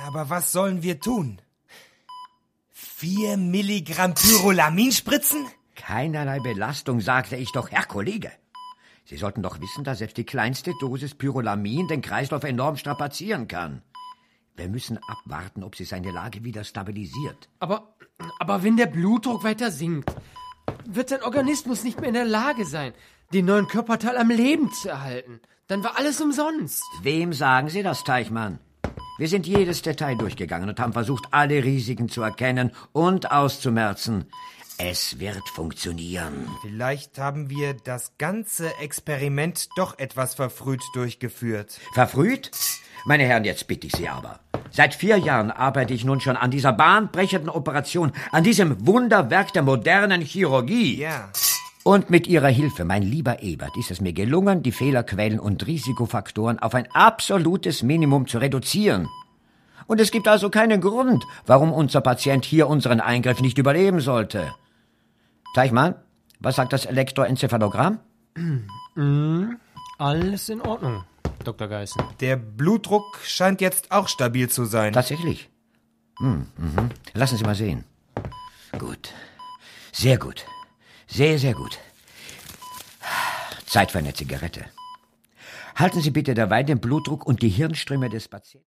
Aber was sollen wir tun? 4 Milligramm Pyrolamin spritzen? Keinerlei Belastung, sagte ich doch, Herr Kollege. Sie sollten doch wissen, dass selbst die kleinste Dosis Pyrolamin den Kreislauf enorm strapazieren kann. Wir müssen abwarten, ob sich seine Lage wieder stabilisiert. Aber wenn der Blutdruck weiter sinkt, wird sein Organismus nicht mehr in der Lage sein, den neuen Körperteil am Leben zu erhalten. Dann war alles umsonst. Wem sagen Sie das, Teichmann? Wir sind jedes Detail durchgegangen und haben versucht, alle Risiken zu erkennen und auszumerzen. Es wird funktionieren. Vielleicht haben wir das ganze Experiment doch etwas verfrüht durchgeführt. Verfrüht? Meine Herren, jetzt bitte ich Sie aber. Seit 4 Jahren arbeite ich nun schon an dieser bahnbrechenden Operation, an diesem Wunderwerk der modernen Chirurgie. Ja. Und mit Ihrer Hilfe, mein lieber Ebert, ist es mir gelungen, die Fehlerquellen und Risikofaktoren auf ein absolutes Minimum zu reduzieren. Und es gibt also keinen Grund, warum unser Patient hier unseren Eingriff nicht überleben sollte. Teichmann, was sagt das Elektroenzephalogramm? Alles in Ordnung, Dr. Geißen. Der Blutdruck scheint jetzt auch stabil zu sein. Tatsächlich? Lassen Sie mal sehen. Gut. Sehr gut. Sehr, sehr gut. Zeit für eine Zigarette. Halten Sie bitte dabei den Blutdruck und die Hirnströme des Patienten.